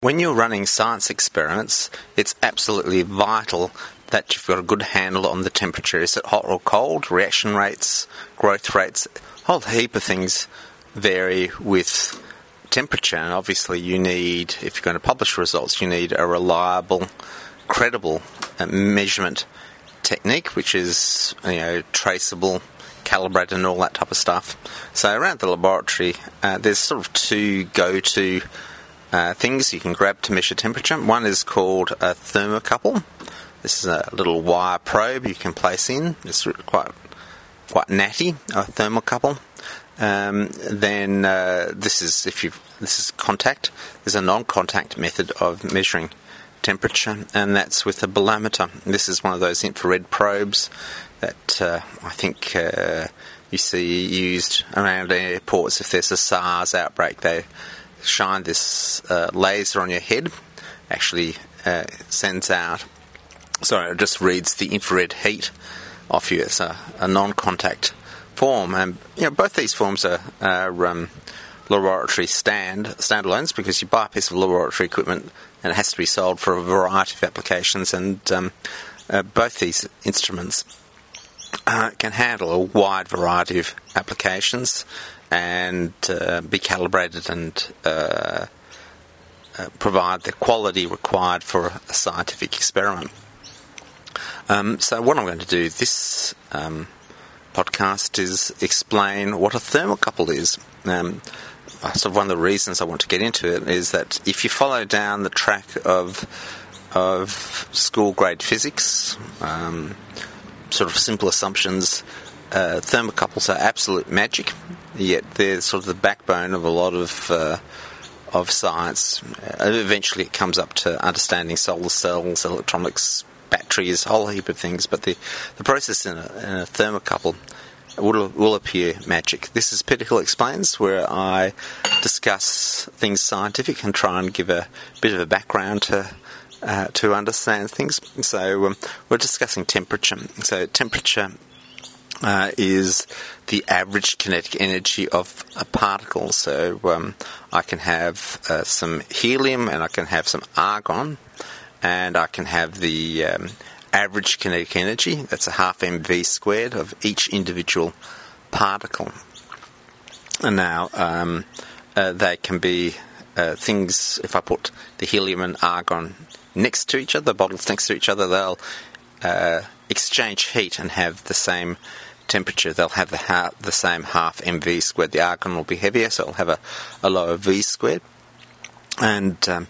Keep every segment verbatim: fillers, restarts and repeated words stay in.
When you're running science experiments, it's absolutely vital that you've got a good handle on the temperature. Is it hot or cold? Reaction rates, growth rates, a whole heap of things vary with temperature. And obviously you need, if you're going to publish results, you need a reliable, credible uh, measurement technique, which is, you know, traceable, calibrated and all that type of stuff. So around the laboratory, uh, there's sort of two go-to Uh, things you can grab to measure temperature. One is called a thermocouple. This is a little wire probe you can place in. It's quite quite natty, a thermocouple. Um, then uh, this is if you this is contact. There's a non-contact method of measuring temperature, and that's with a bolometer. This is one of those infrared probes that uh, I think uh, you see used around airports if there's a SARS outbreak. They shine this uh, laser on your head, actually uh, sends out, sorry, it just reads the infrared heat off you. It's a, a non-contact form, and you know both these forms are, are um, laboratory stand standalones because you buy a piece of laboratory equipment and it has to be sold for a variety of applications, and um, uh, both these instruments uh, can handle a wide variety of applications and uh, be calibrated and uh, uh, provide the quality required for a scientific experiment. Um, so what I'm going to do this um, podcast is explain what a thermocouple is. Um, so one of the reasons I want to get into it is that if you follow down the track of of school grade physics, um, sort of simple assumptions, uh, thermocouples are absolute magic. Yet they're sort of the backbone of a lot of uh, of science. Uh, eventually it comes up to understanding solar cells, electronics, batteries, a whole heap of things. But the, the process in a, in a thermocouple will, will appear magic. This is Pedicle Explains, where I discuss things scientific and try and give a bit of a background to uh, to understand things. So um, we're discussing temperature. So temperature Uh, is the average kinetic energy of a particle. So um, I can have uh, some helium and I can have some argon, and I can have the um, average kinetic energy, that's a half mv squared, of each individual particle. And now um, uh, they can be uh, things, if I put the helium and argon next to each other, bottles next to each other, they'll uh, exchange heat and have the same temperature. They'll have the ha- the same half mv squared. The argon will be heavier, so it'll have a, a lower v squared. And um,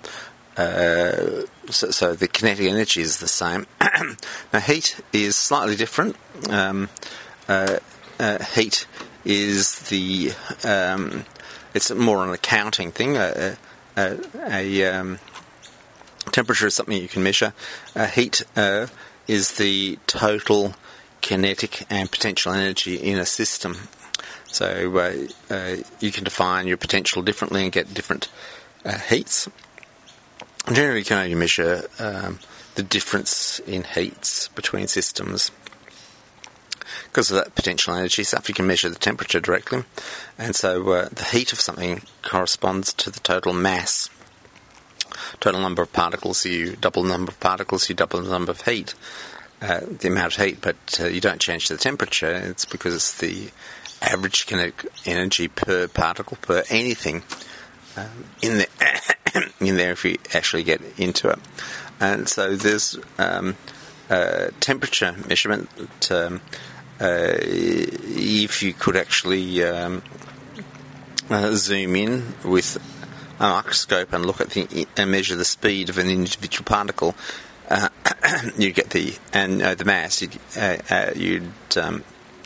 uh, so, so the kinetic energy is the same. Now heat is slightly different. Um, uh, uh, heat is the um, it's more an accounting thing. Uh, uh, a um, temperature is something you can measure. Uh, heat uh, is the total kinetic and potential energy in a system. So uh, uh, you can define your potential differently and get different uh, heats. Generally you can only measure um, the difference in heats between systems. Because of that potential energy stuff, you can measure the temperature directly. And so uh, the heat of something corresponds to the total mass. Total number of particles, you double the number of particles, you double the number of heat. Uh, the amount of heat, but uh, you don't change the temperature. It's because it's the average kinetic energy per particle, per anything um, in the in there if you actually get into it. And so there's um, uh, temperature measurement. Um, uh, if you could actually um, uh, zoom in with a microscope and look at the and measure the speed of an individual particle, Uh, you get the and uh, the mass. You'd, uh, uh, you'd um,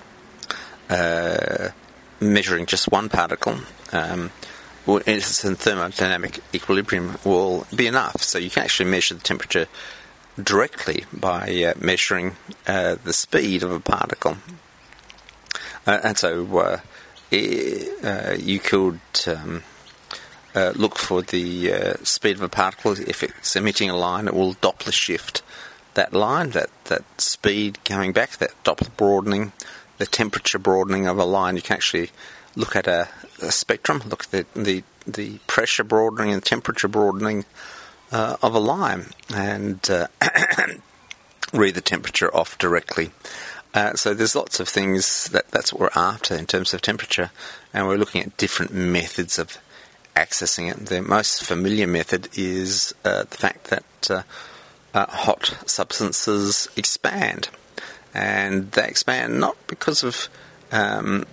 uh, measuring just one particle. Um, well, it's in thermodynamic equilibrium will be enough. So you can actually measure the temperature directly by uh, measuring uh, the speed of a particle. Uh, and so uh, it, uh, you could. Um, Uh, look for the uh, speed of a particle. If it's emitting a line, it will Doppler shift that line, that, that speed coming back, that Doppler broadening, the temperature broadening of a line. You can actually look at a, a spectrum, look at the, the, the pressure broadening and temperature broadening uh, of a lime and uh, read the temperature off directly. Uh, so there's lots of things that that's what we're after in terms of temperature, and we're looking at different methods of accessing it. The most familiar method is uh, the fact that uh, uh, hot substances expand, and they expand not because of um,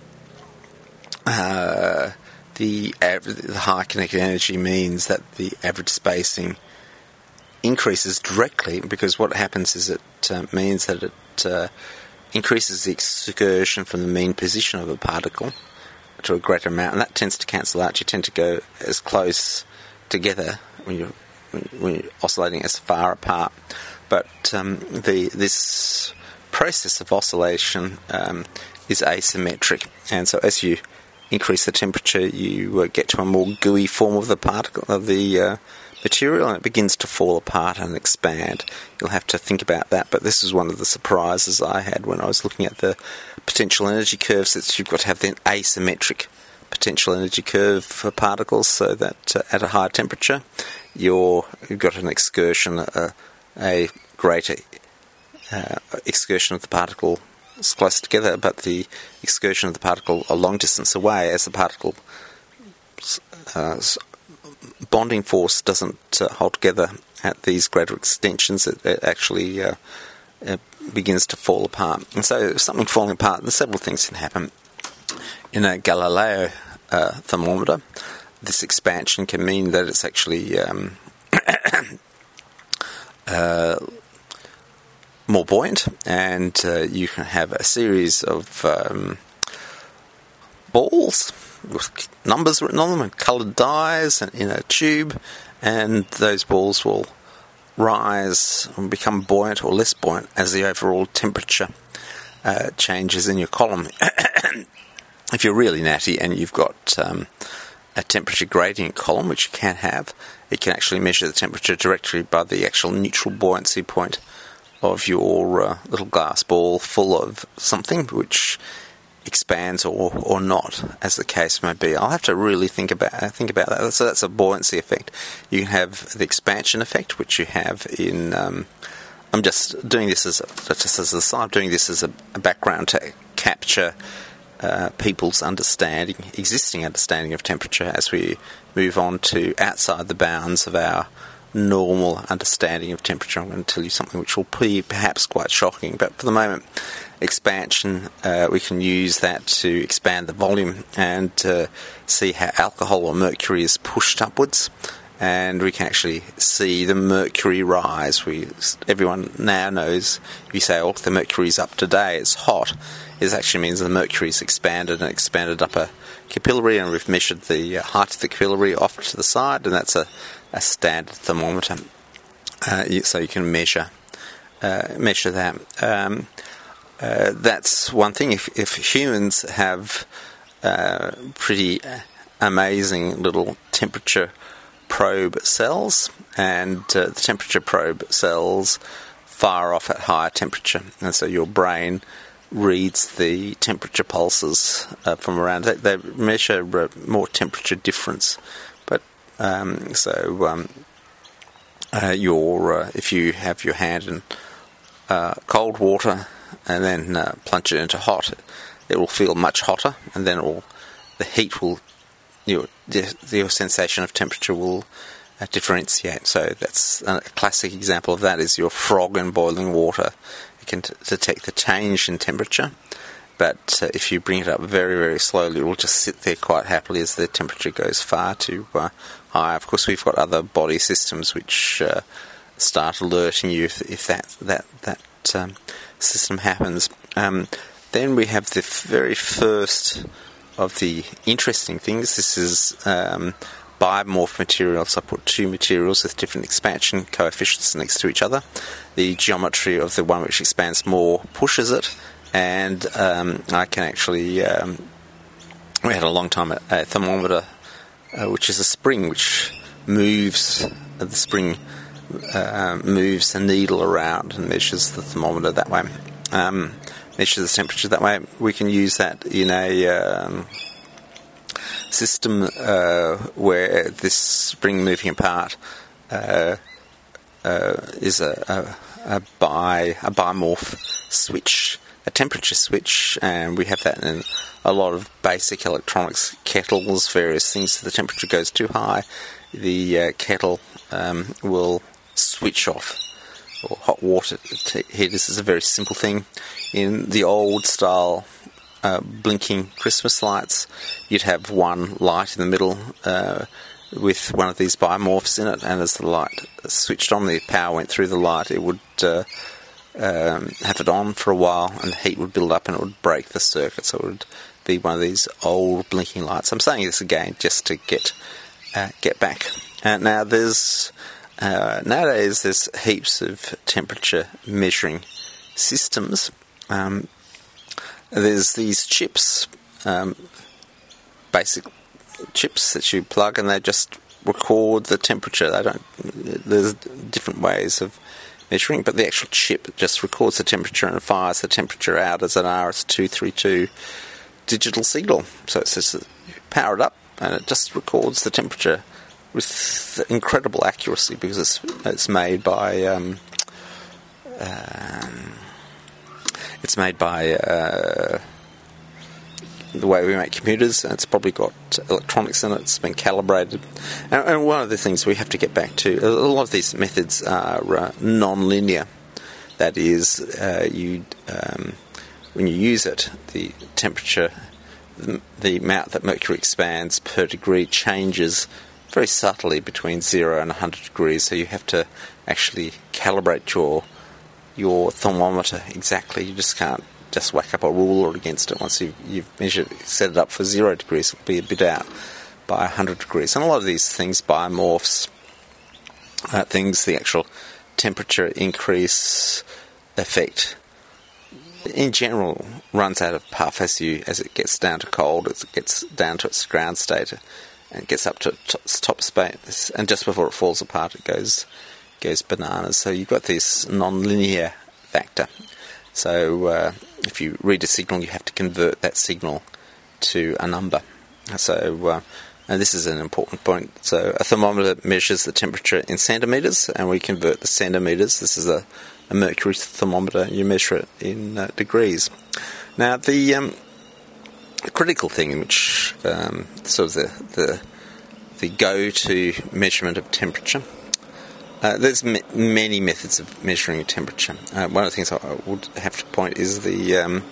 uh, the average, the high kinetic energy means that the average spacing increases directly, because what happens is it uh, means that it uh, increases the excursion from the mean position of a particle to a greater amount, and that tends to cancel out. You tend to go as close together when you're when you're oscillating as far apart. But um, the this process of oscillation um, is asymmetric, and so as you increase the temperature, you uh, get to a more gooey form of the particle of the uh, material, and it begins to fall apart and expand. You'll have to think about that, but this is one of the surprises I had when I was looking at the potential energy curves, that you've got to have the asymmetric potential energy curve for particles, so that uh, at a higher temperature you're, you've got an excursion, uh, a greater uh, excursion of the particles close together, but the excursion of the particle a long distance away, as the particle uh, bonding force doesn't uh, hold together at these greater extensions, it, it actually uh, it begins to fall apart. And so something falling apart, there's several things can happen. In a Galileo uh, thermometer, this expansion can mean that it's actually um, uh, more buoyant, and uh, you can have a series of um, balls with numbers written on them and coloured dyes in a tube, and those balls will rise and become buoyant or less buoyant as the overall temperature uh, changes in your column. If you're really natty and you've got um, a temperature gradient column, which you can have, it can actually measure the temperature directly by the actual neutral buoyancy point of your uh, little glass ball full of something, which expands or or not, as the case may be. I'll have to really think about think about that. So that's a buoyancy effect. You can have the expansion effect, which you have in. Um, I'm just doing this as a, just as a side. Doing this as a, a background to capture uh, people's understanding, existing understanding of temperature, as we move on to outside the bounds of our normal understanding of temperature. I'm going to tell you something which will be perhaps quite shocking, but for the moment, expansion, uh, we can use that to expand the volume and uh, see how alcohol or mercury is pushed upwards, and we can actually see the mercury rise. We everyone now knows, if you say, oh, the mercury's up today, it's hot, it actually means the mercury's expanded and expanded up a capillary, and we've measured the height of the capillary off to the side, and that's a, a standard thermometer. Uh, so you can measure uh, measure that. Um, uh, that's one thing. If, if humans have uh, pretty amazing little temperature probe cells, and uh, the temperature probe cells fire off at higher temperature, and so your brain reads the temperature pulses uh, from around. They, they measure uh, more temperature difference, but um, so um, uh, your uh, if you have your hand in uh, cold water and then uh, plunge it into hot, it will feel much hotter, and then it will, the heat will, your your sensation of temperature will uh, differentiate. So that's a classic example of that. Is your frog in boiling water. You can t- detect the change in temperature, but uh, if you bring it up very, very slowly, it will just sit there quite happily as the temperature goes far too uh, high. Of course, we've got other body systems which uh, start alerting you if, if that that that um, system happens. Um, then we have the very first of the interesting things. This is um, biomorph materials. I put two materials with different expansion coefficients next to each other. The geometry of the one which expands more pushes it, and um, I can actually, um, we had a long time a, a thermometer, uh, which is a spring which moves, uh, the spring uh, moves the needle around and measures the thermometer that way, um, measures the temperature that way. We can use that in a um, system uh, where this spring moving apart uh, is a, a, a bi a bimorph switch, a temperature switch, and we have that in a lot of basic electronics, kettles, various things. If the temperature goes too high, the uh, kettle um, will switch off, or hot water heater. This is a very simple thing. In the old style uh, blinking Christmas lights, you'd have one light in the middle uh, with one of these bimorphs in it, and as the light switched on, the power went through the light, it would uh, um, have it on for a while, and the heat would build up and it would break the circuit, so it would be one of these old blinking lights. I'm saying this again just to get uh, get back. Uh, now there's uh, nowadays there's heaps of temperature measuring systems. Um, there's these chips, um, basic chips that you plug, and they just record the temperature. They don't. There's different ways of measuring, but the actual chip just records the temperature and fires the temperature out as an R S two thirty-two digital signal. So it's just power it up, and it just records the temperature with incredible accuracy because it's it's made by um, um, it's made by uh, the way we make computers, and it's probably got electronics in it. It's been calibrated, and, and one of the things we have to get back to, a lot of these methods are uh, non-linear. That is, uh, you um, when you use it, the temperature, the, the amount that mercury expands per degree changes very subtly between zero and one hundred degrees, so you have to actually calibrate your your thermometer exactly. You just can't just whack up a ruler against it. Once you've, you've measured, set it up for zero degrees, it'll be a bit out by one hundred degrees. And a lot of these things, bimorphs, uh, things, the actual temperature increase effect, in general, runs out of puff as you as it gets down to cold, as it gets down to its ground state, and gets up to its top space, and just before it falls apart, it goes goes bananas. So you've got this non-linear factor. So uh, if you read a signal, you have to convert that signal to a number. So uh, and this is an important point. So a thermometer measures the temperature in centimetres, and we convert the centimetres. This is a, a mercury thermometer. You measure it in uh, degrees. Now the um, The critical thing, which um, sort of the, the the go-to measurement of temperature, uh, there's m- many methods of measuring temperature. Uh, one of the things I would have to point is the um,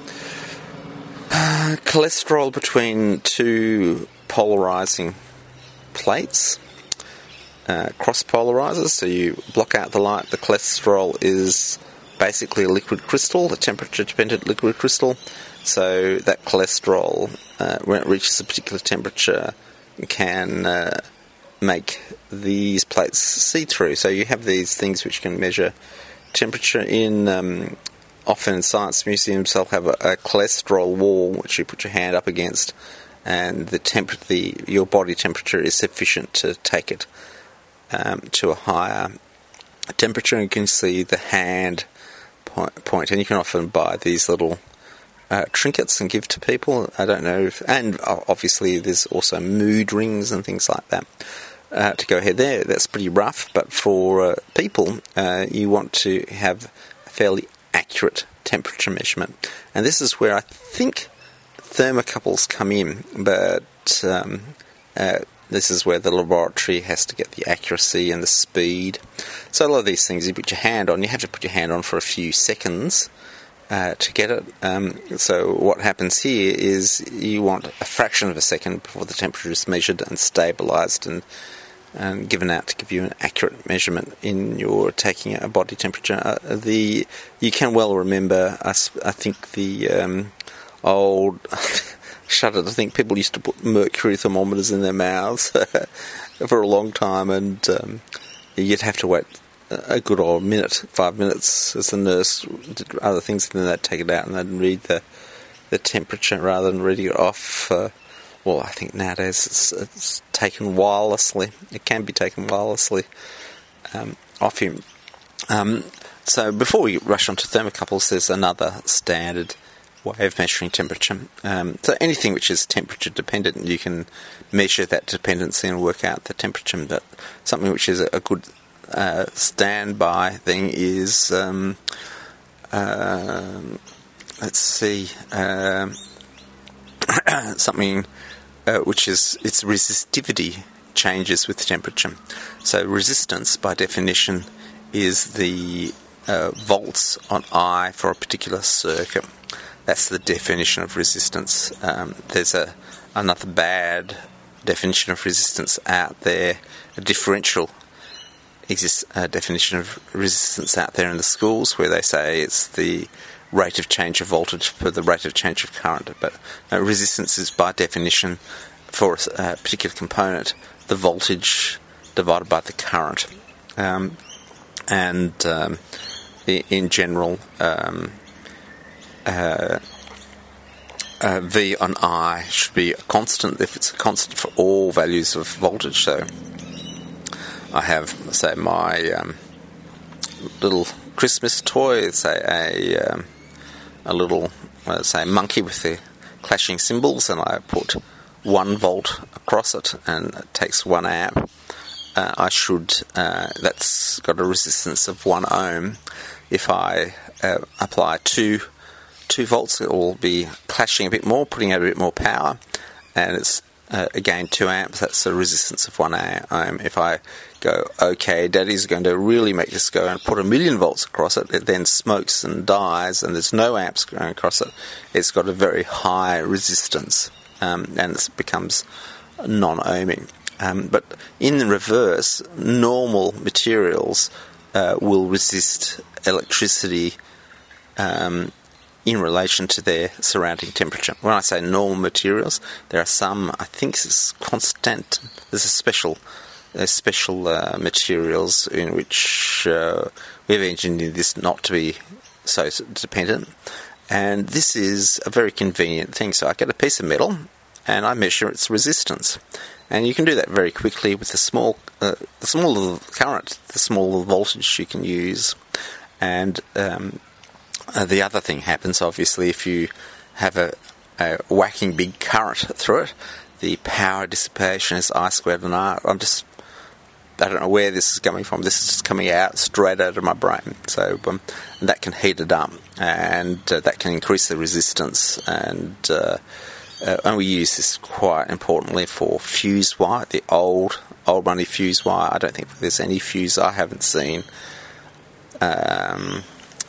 uh, cholesterol between two polarizing plates, uh, cross polarizers. So you block out the light. The cholesterol is basically a liquid crystal, a temperature-dependent liquid crystal. So that cholesterol, uh, when it reaches a particular temperature, can uh, make these plates see-through. So you have these things which can measure temperature in, um, often in science museums, they'll have a, a cholesterol wall which you put your hand up against, and the temp- the your body temperature is sufficient to take it um, to a higher temperature, and you can see the hand point, point. And you can often buy these little Uh, trinkets and give to people. I don't know if, and obviously there's also mood rings and things like that uh, to go ahead there. That's pretty rough, but for uh, people uh, you want to have a fairly accurate temperature measurement, and this is where I think thermocouples come in, but um, uh, this is where the laboratory has to get the accuracy and the speed. So a lot of these things you put your hand on, you have to put your hand on for a few seconds Uh, to get it. Um, so what happens here is you want a fraction of a second before the temperature is measured and stabilised and, and given out to give you an accurate measurement in your taking a body temperature. Uh, the you can well remember, I, I think the um, old shudder to think people used to put mercury thermometers in their mouths for a long time, and um, you'd have to wait a good old minute, five minutes, as the nurse did other things, and then they'd take it out and they'd read the the temperature rather than reading it off. Uh, well, I think nowadays it's, it's taken wirelessly. It can be taken wirelessly um, off you. Um, so before we rush on to thermocouples, there's another standard way of measuring temperature. Um, so anything which is temperature dependent, you can measure that dependency and work out the temperature. But something which is a, a good uh, standby thing is, um, uh, let's see, um, something uh, which is, its resistivity changes with temperature. So resistance, by definition, is the uh, volts on I for a particular circuit. That's the definition of resistance. Um, there's a another bad definition of resistance out there, a differential exists, uh, definition of resistance out there in the schools, where they say it's the rate of change of voltage per the rate of change of current. But uh, resistance is by definition, for a, a particular component, the voltage divided by the current. Um, and um, in, in general, um, uh, Uh, V on I should be a constant if it's a constant for all values of voltage. So I have, say, my um, little Christmas toy, say a um, a little, uh, say, monkey with the clashing cymbals, and I put one volt across it, and it takes one amp. Uh, I should, uh, that's got a resistance of one ohm. If I uh, apply two two volts, it will be clashing a bit more, putting out a bit more power, and it's uh, again two amps. That's a resistance of one ohm. If I go, okay, Daddy's going to really make this go, and put a million volts across it, it then smokes and dies, and there's no amps going across it. It's got a very high resistance, um, and it becomes non-ohming. Um, but in the reverse, normal materials uh, will resist electricity Um, in relation to their surrounding temperature. When I say normal materials, there are some, I think it's constant, there's a special there's special uh, materials in which uh, we've engineered this not to be so dependent, and this is a very convenient thing. So I get a piece of metal and I measure its resistance, and you can do that very quickly with the small uh, the smaller the current, the smaller voltage you can use. And um, Uh, the other thing happens, obviously, if you have a, a whacking big current through it, the power dissipation is I squared and R. I'm just, I don't know where this is coming from. This is just coming out straight out of my brain. So um, and that can heat it up, and uh, that can increase the resistance. And uh, uh, and we use this quite importantly for fuse wire, the old old money fuse wire. I don't think there's any fuse I haven't seen. Um.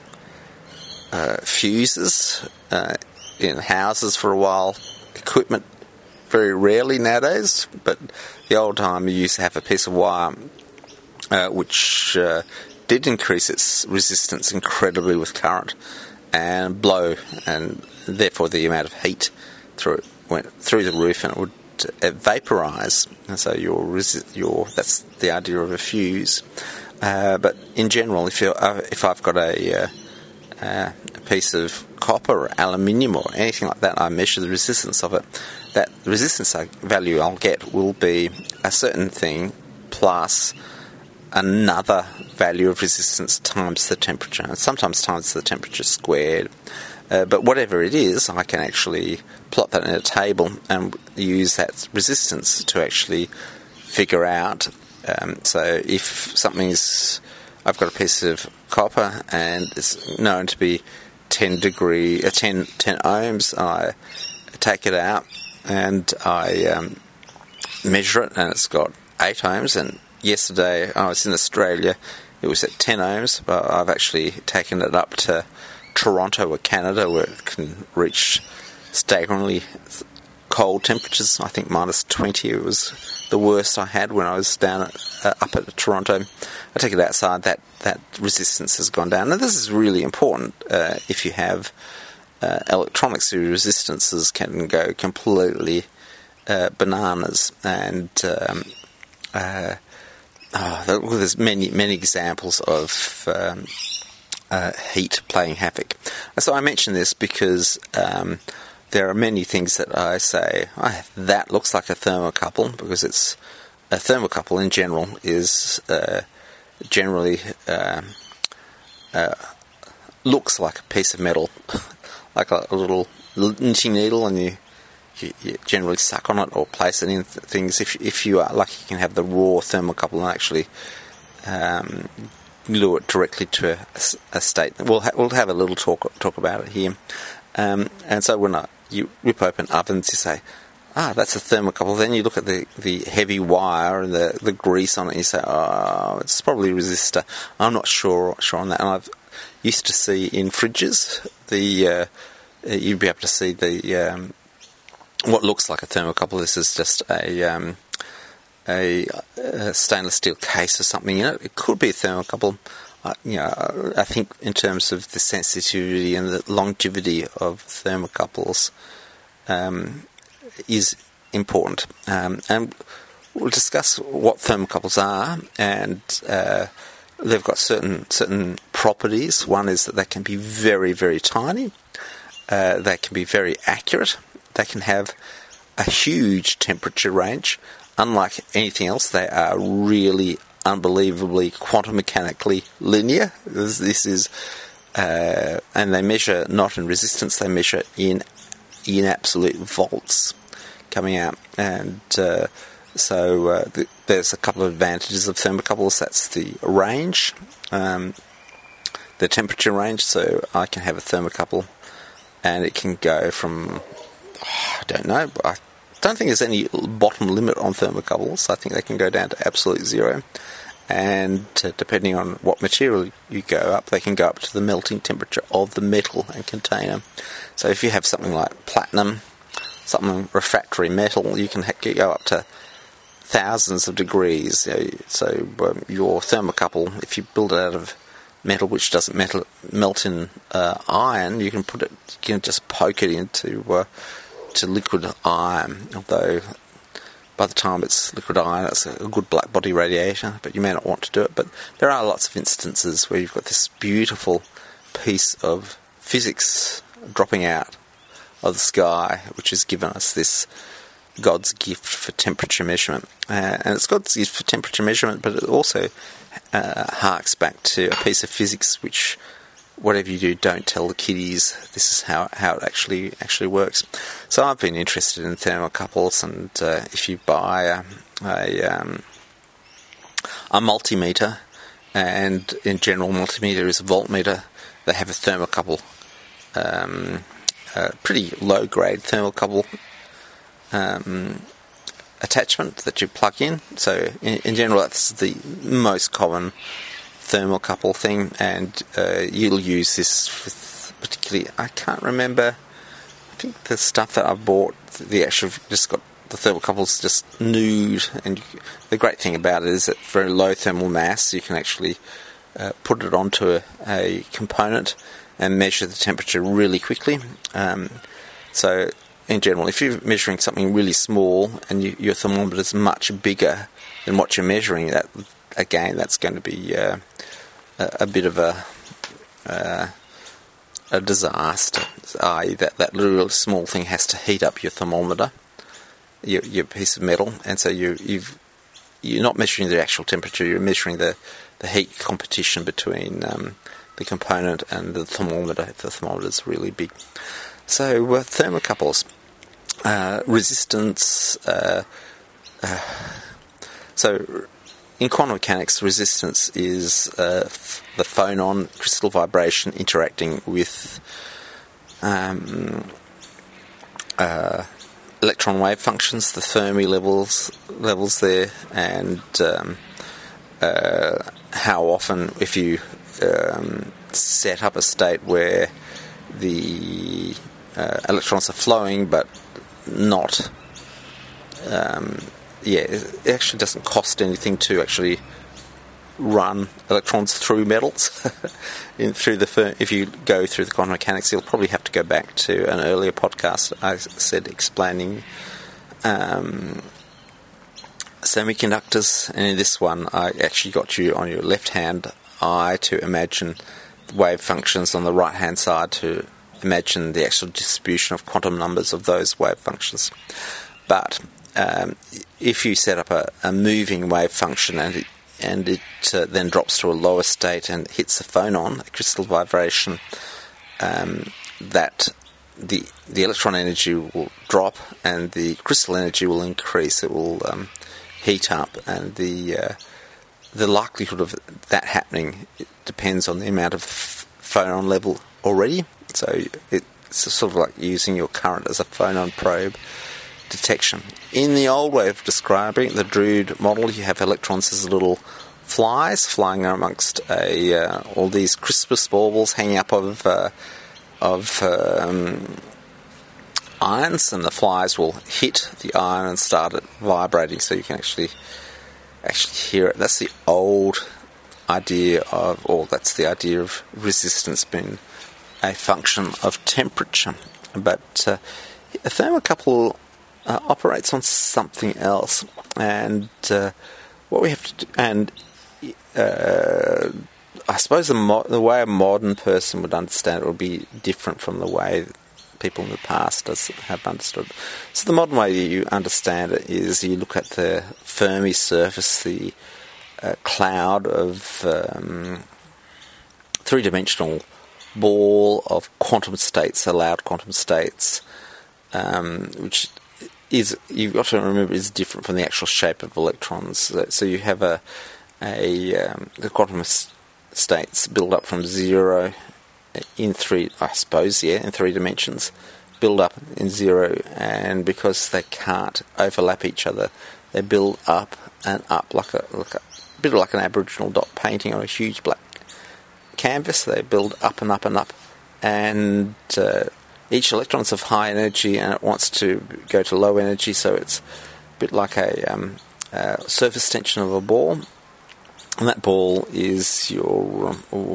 Uh, fuses uh, in houses for a while, equipment very rarely nowadays, but the old time you used to have a piece of wire uh, which uh, did increase its resistance incredibly with current and blow, and therefore the amount of heat through it went through the roof, and it would uh, vaporize, and so your resi- your that's the idea of a fuse. Uh, but in general, if you uh, if I've got a uh, Uh, a piece of copper or aluminium or anything like that, I measure the resistance of it. That resistance value I'll get will be a certain thing plus another value of resistance times the temperature, and sometimes times the temperature squared. Uh, but whatever it is, I can actually plot that in a table and use that resistance to actually figure out. Um, so if something's, I've got a piece of copper and it's known to be ten degree, uh, ten, ten ohms. I take it out and I um, measure it, and it's got eight ohms. And yesterday I was in Australia, it was at ten ohms, but I've actually taken it up to Toronto or Canada, where it can reach staggeringly cold temperatures. I think minus twenty. It was the worst I had when I was down at, uh, up at Toronto. I take it outside, that, that resistance has gone down. And this is really important uh, if you have uh, electronics, whose resistances can go completely uh, bananas. And um, uh, oh, there's many, many examples of um, uh, heat playing havoc. So I mention this because um, there are many things that I say, oh, that looks like a thermocouple, because it's a thermocouple in general is uh, generally uh, uh, looks like a piece of metal, like a, a little knitting needle, and you, you, you generally suck on it or place it in th- things. If if you are lucky, you can have the raw thermocouple and actually um, lure it directly to a, a state. We'll ha- we'll have a little talk talk about it here. Um, and so when I, you rip open ovens, you say, ah, that's a thermocouple. Then you look at the, the heavy wire and the, the grease on it, and you say, oh, it's probably a resistor. I'm not sure sure on that. And I've used to see in fridges, the uh, you'd be able to see the um, what looks like a thermocouple. This is just a, um, a, a stainless steel case or something in it. It could be a thermocouple. Uh, you know, I think in terms of the sensitivity and the longevity of thermocouples um, is important. Um, and we'll discuss what thermocouples are, and uh, they've got certain certain properties. One is that they can be very, very tiny. Uh, they can be very accurate. They can have a huge temperature range. Unlike anything else, they are really unbelievably quantum mechanically linear. This, this is, uh, and they measure not in resistance; they measure in in absolute volts coming out. And uh, so uh, th- there's a couple of advantages of thermocouples. That's the range, um, the temperature range. So I can have a thermocouple, and it can go from oh, I don't know. I don't think there's any bottom limit on thermocouples. I think they can go down to absolute zero. And uh, depending on what material you go up, they can go up to the melting temperature of the metal and container. So if you have something like platinum, something refractory metal, you can ha- go up to thousands of degrees. You know, so um, your thermocouple, if you build it out of metal which doesn't metal, melt in uh, iron, you can put it, you can just poke it into uh, to liquid iron. Although by the time it's liquid iron, it's a good black body radiator, but you may not want to do it. But there are lots of instances where you've got this beautiful piece of physics dropping out of the sky, which has given us this God's gift for temperature measurement. Uh, and it's God's gift for temperature measurement, but it also uh, harks back to a piece of physics which, whatever you do, don't tell the kiddies. This is how how it actually actually works. So I've been interested in thermocouples, and uh, if you buy a a, um, a multimeter, and in general multimeter is a voltmeter, they have a thermocouple, um, a pretty low grade thermocouple um, attachment that you plug in. So in, in general, that's the most common thermocouple thing, and uh, you'll use this with particularly, I can't remember, I think the stuff that I've bought, the actual, just got the thermocouples just nude, and you, the great thing about it is that very low thermal mass, you can actually uh, put it onto a, a component and measure the temperature really quickly. Um, so in general, if you're measuring something really small and you, your thermometer is much bigger than what you're measuring, that again, that's going to be uh, a, a bit of a uh, a disaster. that is, that that little small thing has to heat up your thermometer, your your piece of metal, and so you you've you're not measuring the actual temperature. You're measuring the, the heat competition between um, the component and the thermometer. If the thermometer is really big, so uh, thermocouples, uh, resistance. Uh, uh, so. In quantum mechanics, resistance is uh, f- the phonon crystal vibration interacting with um, uh, electron wave functions, the Fermi levels levels there, and um, uh, how often, if you um, set up a state where the uh, electrons are flowing but not um, yeah, it actually doesn't cost anything to actually run electrons through metals. in, through the fir- if you go through the quantum mechanics, you'll probably have to go back to an earlier podcast I said explaining um, semiconductors, and in this one I actually got you on your left-hand eye to imagine wave functions, on the right-hand side to imagine the actual distribution of quantum numbers of those wave functions. But Um, if you set up a, a moving wave function and it, and it uh, then drops to a lower state and hits a phonon, a crystal vibration, um, that the the electron energy will drop and the crystal energy will increase. It will um, heat up, and the uh, the likelihood of that happening depends on the amount of phonon level already. So it's sort of like using your current as a phonon probe detection. In the old way of describing it, the Drude model, you have electrons as little flies flying amongst a uh, all these Crispus baubles hanging up of uh, of um, ions, and the flies will hit the ion and start it vibrating, so you can actually actually hear it. That's the old idea of, or that's the idea of resistance being a function of temperature. But uh, a thermocouple uh, operates on something else, and uh, what we have to do, and uh, I suppose the, mo- the way a modern person would understand it would be different from the way people in the past has, have understood. So the modern way you understand it is you look at the Fermi surface, the uh, cloud of um, three-dimensional ball of quantum states, allowed quantum states, um, which is, you've got to remember, is different from the actual shape of electrons. So, so you have a, a um, the quantum states build up from zero in three, I suppose, yeah, in three dimensions, build up in zero, and because they can't overlap each other, they build up and up like a, like a bit like an Aboriginal dot painting on a huge black canvas. They build up and up and up, and uh, each electron's of high energy, and it wants to go to low energy, so it's a bit like a um, uh, surface tension of a ball, and that ball is your um, oh,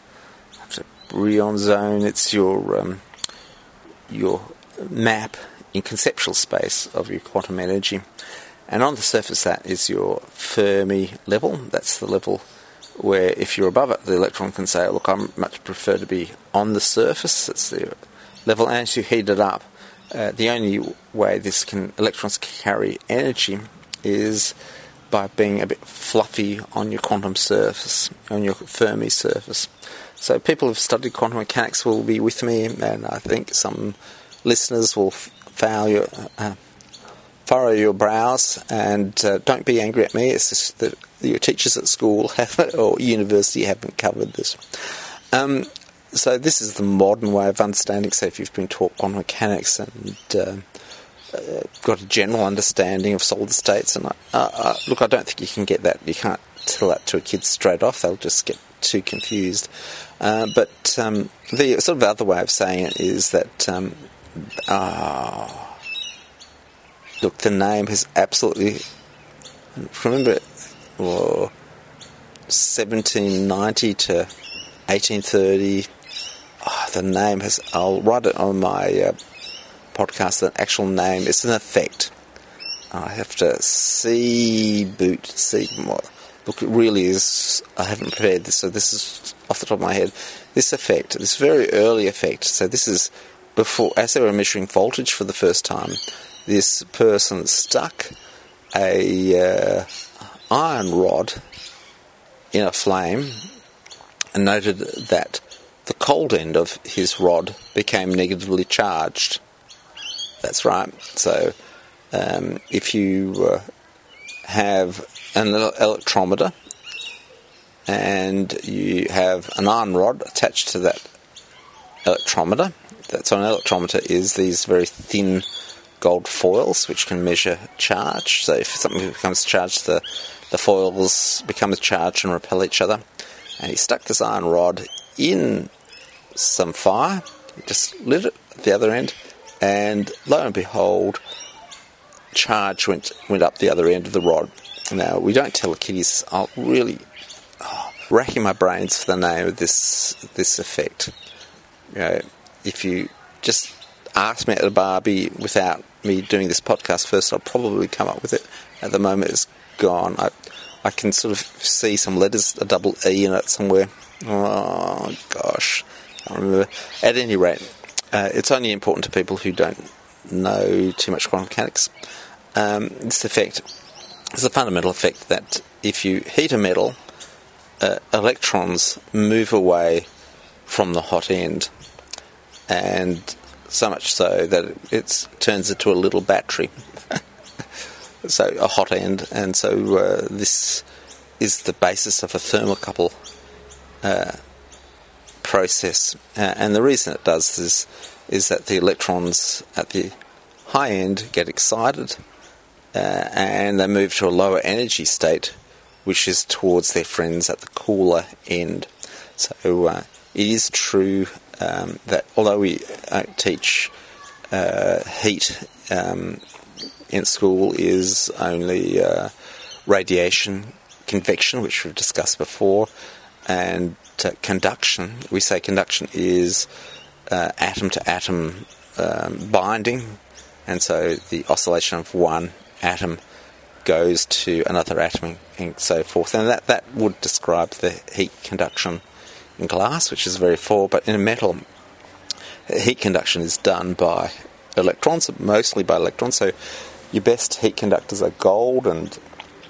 Brillouin zone. It's your um, your map in conceptual space of your quantum energy, and on the surface that is your Fermi level. That's the level where if you're above it, the electron can say, look, I much prefer to be on the surface. That's the level, and as you heat it up, uh, the only way this can electrons can carry energy is by being a bit fluffy on your quantum surface, on your Fermi surface. So people who've studied quantum mechanics will be with me, and I think some listeners will foul your, uh, furrow your brows, and uh, don't be angry at me. It's just that your teachers at school have or university haven't covered this. Um, so this is the modern way of understanding. So if you've been taught quantum mechanics and uh, uh, got a general understanding of solid states, and uh, uh, look, I don't think you can get that. You can't tell that to a kid straight off. They'll just get too confused. Uh, but um, the sort of other way of saying it is that um, uh, look, the name has absolutely, remember, well, seventeen ninety to eighteen thirty. Oh, the name has, I'll write it on my uh, podcast, the actual name. It's an effect. I have to see boot, see more. Look, it really is, I haven't prepared this, so this is off the top of my head. This effect, this very early effect, so this is before, as they were measuring voltage for the first time, this person stuck a uh, iron rod in a flame and noted that the cold end of his rod became negatively charged. That's right. So um, if you uh, have an electrometer and you have an iron rod attached to that electrometer, that's on an electrometer is these very thin gold foils which can measure charge. So if something becomes charged, the, the foils become charged and repel each other. And he stuck this iron rod in some fire, just lit it at the other end, and lo and behold, charge went went up the other end of the rod. Now, we don't tell the kiddies. I'm really oh, racking my brains for the name of this this effect. You know, if you just ask me at a barbie without me doing this podcast first, I'll probably come up with it. At the moment, it's gone. I I can sort of see some letters, a double E in it somewhere. Oh, gosh. I don't remember. At any rate, uh, it's only important to people who don't know too much quantum mechanics. Um, this effect is a fundamental effect that if you heat a metal, uh, electrons move away from the hot end, and so much so that it it's, turns into a little battery. So a hot end, and so uh, this is the basis of a thermocouple uh, process. Uh, and the reason it does is, is that the electrons at the high end get excited uh, and they move to a lower energy state, which is towards their friends at the cooler end. So uh, it is true um, that although we uh, teach uh, heat um, in school is only uh, radiation, convection, which we've discussed before, and uh, conduction. We say conduction is uh, atom-to-atom um, binding, and so the oscillation of one atom goes to another atom and so forth. And that, that would describe the heat conduction in glass, which is very full, but in a metal, heat conduction is done by electrons, mostly by electrons. So your best heat conductors are gold and,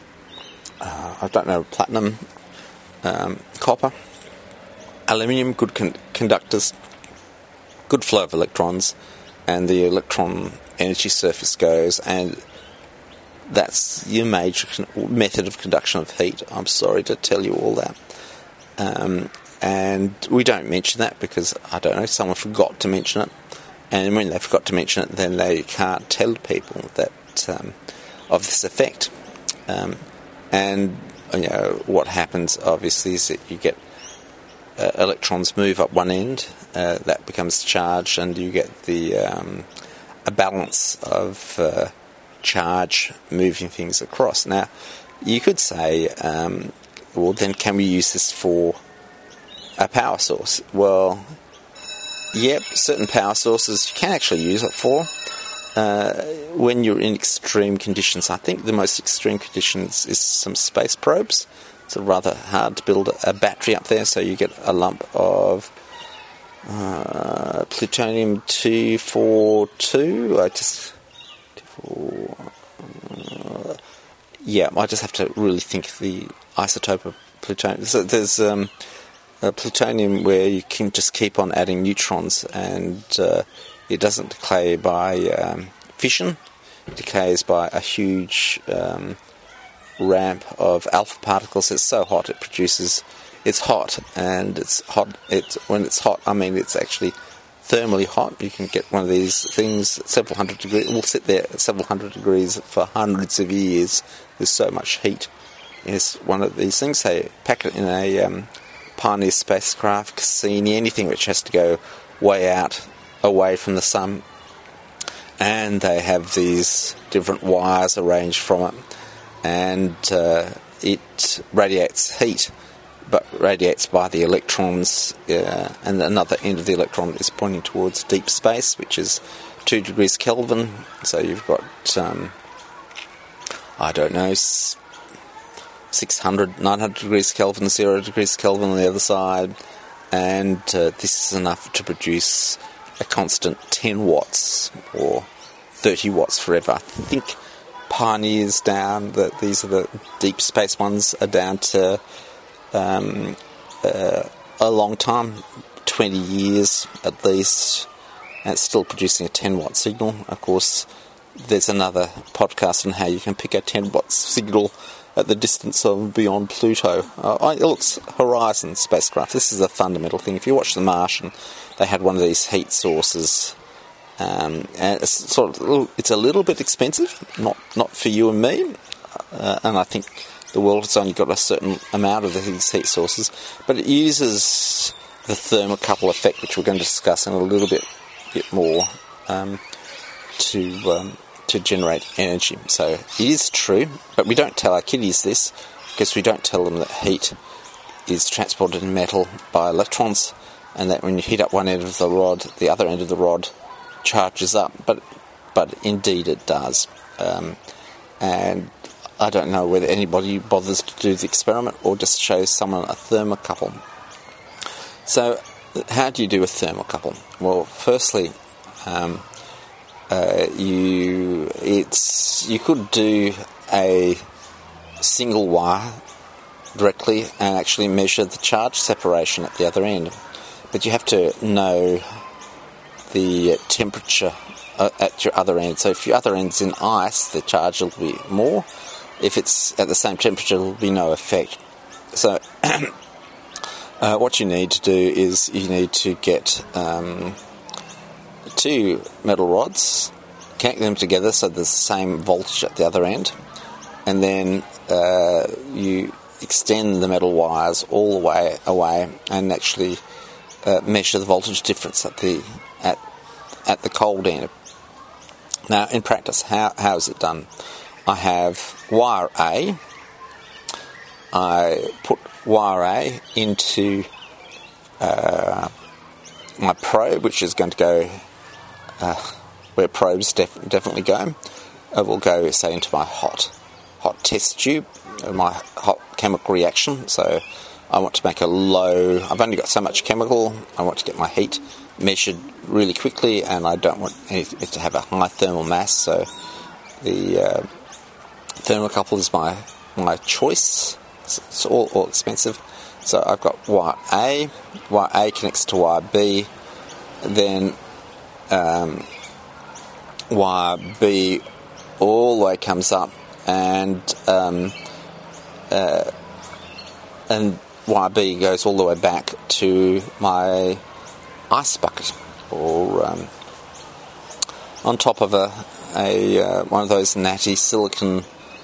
uh, I don't know, platinum, um, copper, aluminium, good con- conductors, good flow of electrons, and the electron energy surface goes, and that's your major con- method of conduction of heat. I'm sorry to tell you all that. Um, and we don't mention that because, I don't know, someone forgot to mention it. And when they forgot to mention it, then they can't tell people that um, of this effect. Um, and, you know, what happens, obviously, is that you get uh, electrons move up one end, uh, that becomes charged, and you get the um, a balance of uh, charge moving things across. Now, you could say, um, well, then can we use this for a power source? Well, yep, certain power sources you can actually use it for. Uh, when you're in extreme conditions, I think the most extreme conditions is some space probes. It's rather hard to build a battery up there, so you get a lump of uh, plutonium two forty-two. I just... Uh, yeah, I just have to really think of the isotope of plutonium. So there's um, a plutonium where you can just keep on adding neutrons, and uh, it doesn't decay by um, fission. It decays by a huge um, ramp of alpha particles. It's so hot it produces. It's hot, and it's hot. It's when it's hot. I mean, it's actually thermally hot. You can get one of these things several hundred degrees. It will sit there at several hundred degrees for hundreds of years. There's so much heat. It's one of these things. They pack it in a um, Pioneer spacecraft, Cassini, anything which has to go way out, away from the sun. And they have these different wires arranged from it. And uh, it radiates heat, but radiates by the electrons, uh, and another end of the electron is pointing towards deep space, which is two degrees Kelvin. So you've got, um, I don't know, six hundred, nine hundred degrees Kelvin, zero degrees Kelvin on the other side, and uh, this is enough to produce a constant ten watts or thirty watts forever. I think Pioneer's down, that these are the deep space ones, are down to um, uh, a long time, twenty years at least, and it's still producing a ten watt signal. Of course, there's another podcast on how you can pick a ten watt signal at the distance of beyond Pluto. Uh, it looks Horizon spacecraft. This is a fundamental thing. If you watch The Martian, they had one of these heat sources. Um, and it's sort of, it's a little bit expensive, not not for you and me, uh, and I think the world has only got a certain amount of these heat sources, but it uses the thermocouple effect, which we're going to discuss in a little bit bit more, um, to um, to generate energy. So it is true, but we don't tell our kiddies this, because we don't tell them that heat is transported in metal by electrons, and that when you heat up one end of the rod, the other end of the rod charges up, but but indeed it does. Um, and I don't know whether anybody bothers to do the experiment or just shows someone a thermocouple. So how do you do a thermocouple? Well, firstly, um, uh, you it's you could do a single wire directly and actually measure the charge separation at the other end, but you have to know the temperature uh, at your other end. So if your other end's in ice, the charge will be more. If it's at the same temperature, there will be no effect. so uh, what you need to do is you need to get um, two metal rods, connect them together so there's the same voltage at the other end, and then uh, you extend the metal wires all the way away and actually uh, measure the voltage difference at the at at the cold end. Now, in practice, how how is it done? I have wire A. I put wire A into uh, my probe, which is going to go uh, where probes def- definitely go. It will go, say, into my hot hot test tube, my hot chemical reaction. So I want to make a low, I've only got so much chemical, I want to get my heat measured really quickly, and I don't want it to have a high thermal mass, so the uh, thermocouple is my, my choice. It's all, all expensive. So I've got wire A, wire A connects to wire B, then um, wire B all the way comes up, and um, uh, and wire B goes all the way back to my ice bucket, or um, on top of a, a uh, one of those natty silicon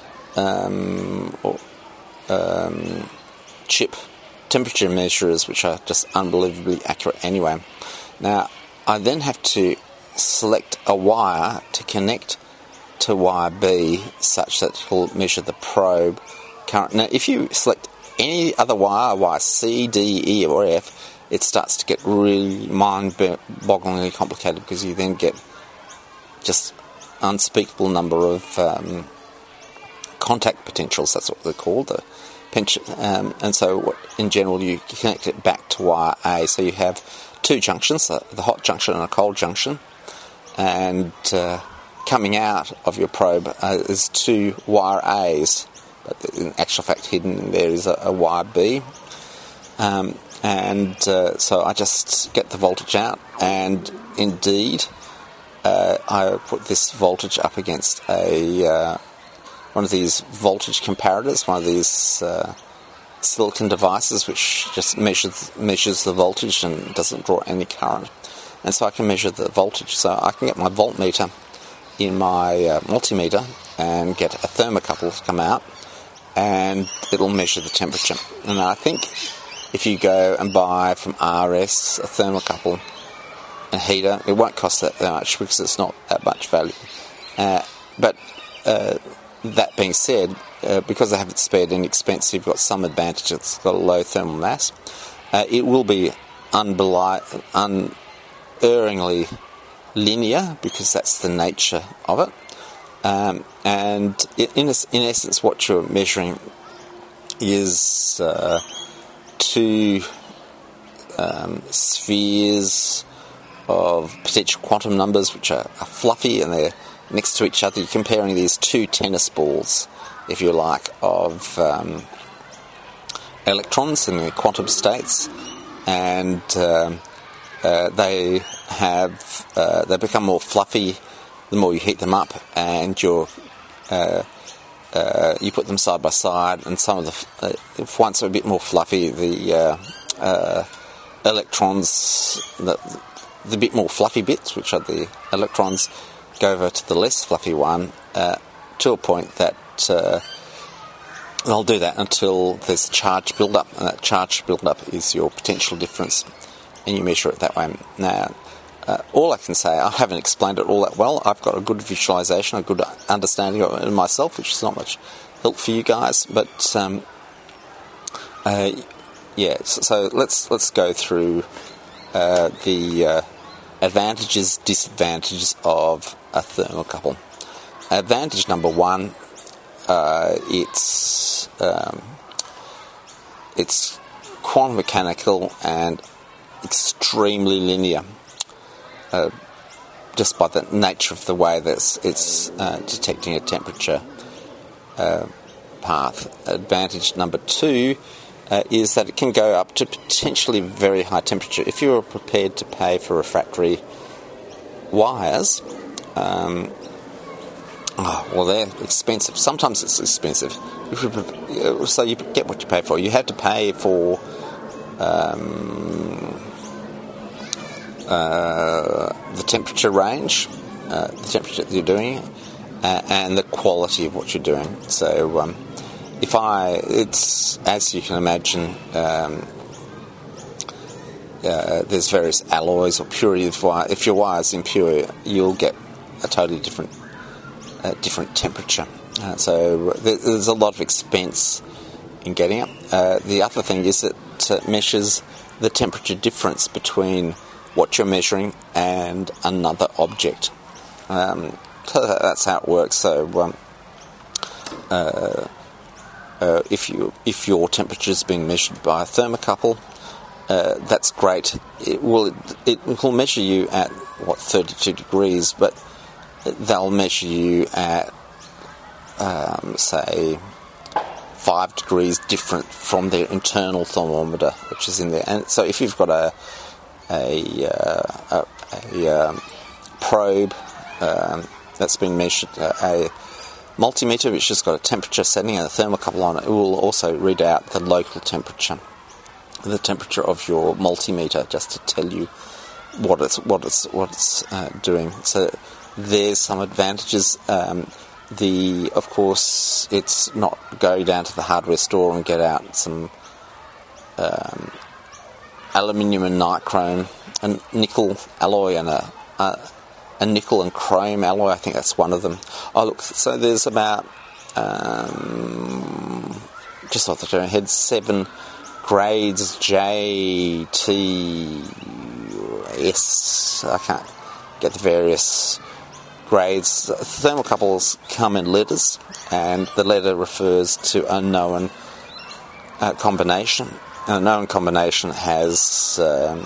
um, or, um, chip temperature measurers, which are just unbelievably accurate anyway. Now, I then have to select a wire to connect to wire B such that it will measure the probe current. Now, if you select any other wire, wire C, D, E, or F, it starts to get really mind-bogglingly complicated, because you then get just unspeakable number of um, contact potentials. That's what they're called. The um, and so, what, in general, you connect it back to wire A. So you have two junctions, the hot junction and a cold junction, and uh, coming out of your probe uh, is two wire A's, but in actual fact hidden in there is a, a wire B. Um, and uh, so I just get the voltage out, and indeed uh, I put this voltage up against a uh, one of these voltage comparators, one of these uh, silicon devices which just measures measures the voltage and doesn't draw any current. And so I can measure the voltage. So I can get my voltmeter in my uh, multimeter and get a thermocouple to come out, and it'll measure the temperature. And I think if you go and buy from R S a thermocouple, a heater, it won't cost that much because it's not that much value. Uh, but uh, that being said, uh, because I haven't spared any expense, you've got some advantage. It's got a low thermal mass. Uh, it will be unbeli- unerringly linear, because that's the nature of it. Um, and in, in essence, what you're measuring is uh, two um, spheres of potential quantum numbers, which are, are fluffy and they're next to each other. You're comparing these two tennis balls, if you like, of um, electrons in their quantum states, and um, uh, they have uh, they become more fluffy the more you heat them up, and you're uh, uh, you put them side by side, and some of the uh, if once are a bit more fluffy, the uh, uh, electrons, the, the bit more fluffy bits, which are the electrons, go over to the less fluffy one, uh, to a point that uh, they'll do that until there's charge build-up, and that charge build-up is your potential difference, and you measure it that way. Now, uh, all I can say, I haven't explained it all that well. I've got a good visualization, a good understanding of it myself, which is not much help for you guys, but um, uh, yeah, so, so let's let's go through uh, the uh, advantages, disadvantages of a thermocouple. Advantage number one, uh, it's um, it's quantum mechanical and extremely linear, uh, just by the nature of the way that it's, it's uh, detecting a temperature uh, path. Advantage number two uh, is that it can go up to potentially very high temperature. If you're prepared to pay for refractory wires, um, Oh, well, they're expensive. Sometimes it's expensive. So you get what you pay for. You have to pay for um, uh, the temperature range, uh, the temperature that you're doing, uh, and the quality of what you're doing. So um, if I, it's, as you can imagine, um, uh, there's various alloys or purity of wire. If your wire is impure, you'll get a totally different uh, different temperature. Uh, so there's a lot of expense in getting it. Uh, the other thing is that it measures the temperature difference between what you're measuring and another object. Um, so that's how it works. So um, uh, uh, if you if your temperature is being measured by a thermocouple, uh, that's great. It will it, it will measure you at what thirty-two degrees, but they'll measure you at um, say five degrees different from their internal thermometer, which is in there. And so if you've got a a, uh, a, a um, probe um, that's been measured, uh, a multimeter which has got a temperature setting and a thermocouple on it, it will also read out the local temperature, the temperature of your multimeter, just to tell you what it's what it's what it's uh, doing. So there's some advantages. Um, the of course, it's not go down to the hardware store and get out some um, aluminium and nichrome and nickel alloy and a, a a nickel and chrome alloy. I think that's one of them. Oh look, so there's about um, just off the top of my head seven grades J, T, S. I can't get the various grades. Thermocouples come in letters, and the letter refers to a known uh, combination. And a known combination has um,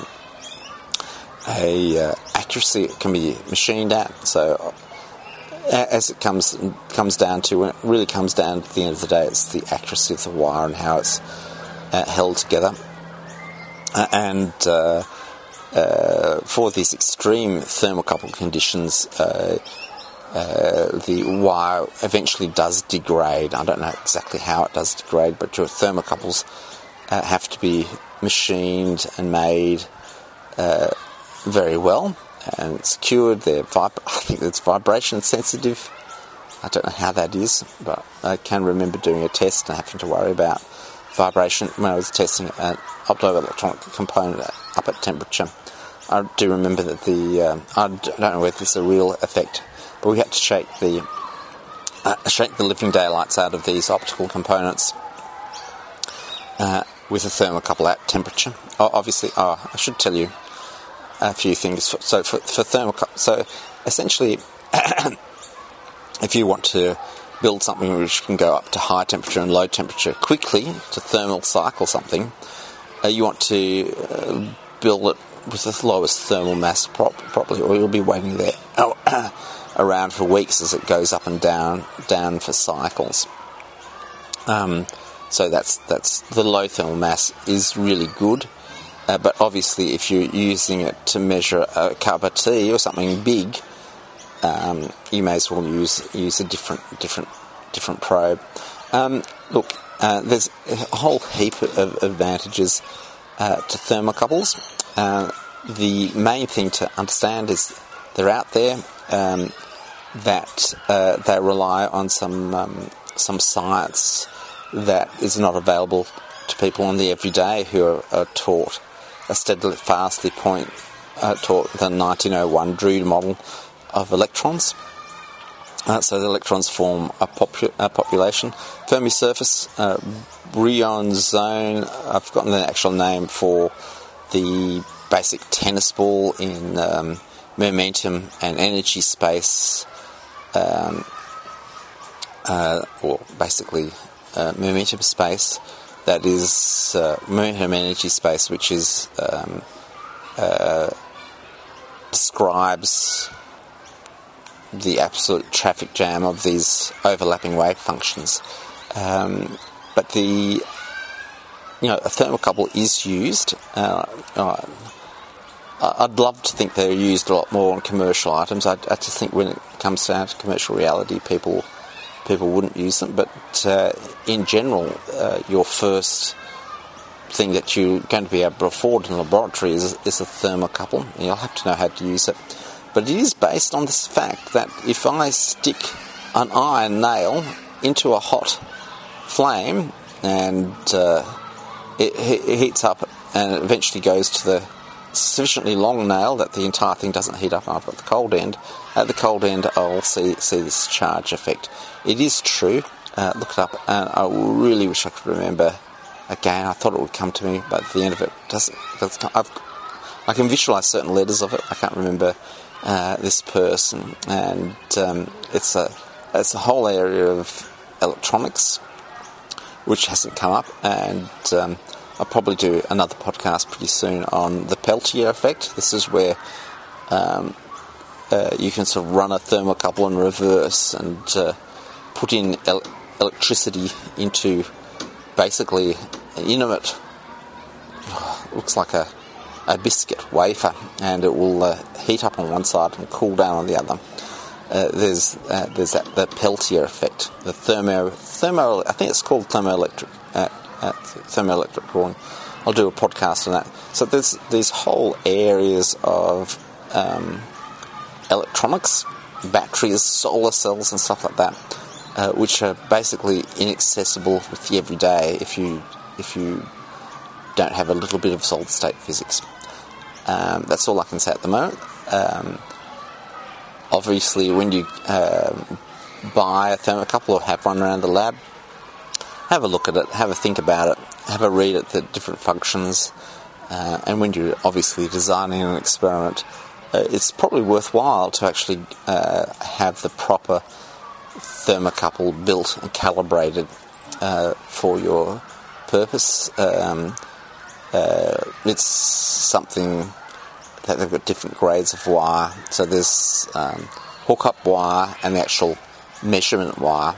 a uh, accuracy it can be machined at. So as it comes comes down to, when it really comes down at the end of the day, it's the accuracy of the wire and how it's uh, held together. Uh, and uh, uh, for these extreme thermocouple conditions, uh, uh, the wire eventually does degrade. I don't know exactly how it does degrade, but your thermocouples uh, have to be machined and made uh, very well and secured. They're vib- I think it's vibration sensitive. I don't know how that is, but I can remember doing a test and having to worry about vibration when I was testing an optoelectronic component up at temperature. I do remember that the um, I don't know whether this is a real effect, but we had to shake the uh, shake the living daylights out of these optical components uh, with a thermocouple at temperature. Oh, obviously, oh, I should tell you a few things. So for, for thermocouple, so essentially, if you want to build something which can go up to high temperature and low temperature quickly, to thermal cycle something, uh, you want to uh, build it with the lowest thermal mass prop- properly, or you'll be waiting there oh, around for weeks as it goes up and down, down for cycles. Um, so that's that's the low thermal mass is really good, uh, but obviously if you're using it to measure a cup of tea or something big, Um, you may as well use use a different different different probe. Um, look, uh, there's a whole heap of advantages uh, to thermocouples. Uh, the main thing to understand is they're out there, um, that uh, they rely on some um, some science that is not available to people in the everyday who are, are taught a steadily, fastly point uh, taught the nineteen oh one Drude model of electrons. Uh, so the electrons form a, popu- a population. Fermi surface, uh, Brillouin zone, I've forgotten the actual name for the basic tennis ball in um, momentum and energy space, um, uh, or basically uh, momentum space, that is uh, momentum energy space, which is um, uh, describes the absolute traffic jam of these overlapping wave functions. Um, but the, you know, a thermocouple is used. Uh, uh, I'd love to think they're used a lot more on commercial items. I, I just think when it, comes down to commercial reality, people people wouldn't use them. But uh, in general, uh, your first thing that you're going to be able to afford in the laboratory is, is a thermocouple. You'll have to know how to use it. But it is based on this fact that if I stick an iron nail into a hot flame and uh, it, it heats up and it eventually goes to the sufficiently long nail that the entire thing doesn't heat up after at the cold end, at the cold end I'll see, see this charge effect. It is true. Uh, look it up, and I really wish I could remember. Again, I thought it would come to me, but at the end of it, doesn't. doesn't I've, I can visualise certain letters of it. I can't remember uh, this person, and um, it's a it's a whole area of electronics which hasn't come up, and um, I'll probably do another podcast pretty soon on the Peltier effect. This is where um, uh, you can sort of run a thermocouple in reverse and uh, put in el- electricity into basically an inanimate, looks like a, a biscuit wafer, and it will uh, heat up on one side and cool down on the other. Uh, there's uh, there's that the Peltier effect, the thermo thermo. I think it's called thermoelectric uh, uh, thermoelectric drawing. I'll do a podcast on that. So there's these whole areas of um, electronics, batteries, solar cells, and stuff like that. Uh, which are basically inaccessible with the everyday if you if you don't have a little bit of solid state physics. Um, that's all I can say at the moment. Um, obviously, when you um, buy a thermocouple or have one around the lab, have a look at it, have a think about it, have a read at the different functions, uh, and when you're obviously designing an experiment, uh, it's probably worthwhile to actually uh, have the proper thermocouple built and calibrated uh, for your purpose. Um, uh, it's something that they've got different grades of wire. So there's um, hook-up wire and the actual measurement wire,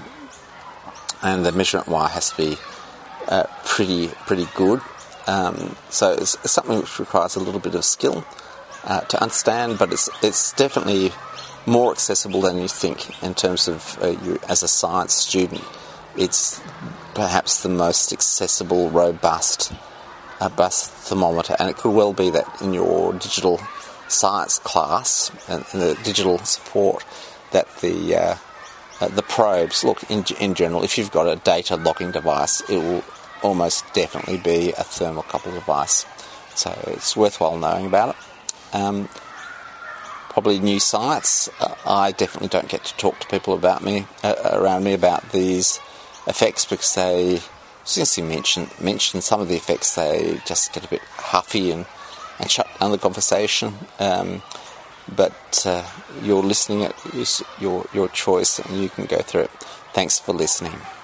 and the measurement wire has to be uh, pretty pretty good. Um, so it's, it's something which requires a little bit of skill uh, to understand, but it's it's definitely more accessible than you think in terms of uh, you as a science student. It's perhaps the most accessible, robust, uh, bust thermometer, and it could well be that in your digital science class and, and the digital support that the uh, uh, the probes, look, in, in general, if you've got a data logging device, it will almost definitely be a thermocouple device. So it's worthwhile knowing about it. Um, Probably new science. Uh, I definitely don't get to talk to people about me uh, around me about these effects because they, since you mentioned mentioned some of the effects, they just get a bit huffy and, and shut down the conversation. Um, but uh, you're listening. It is your your choice, and you can go through it. Thanks for listening.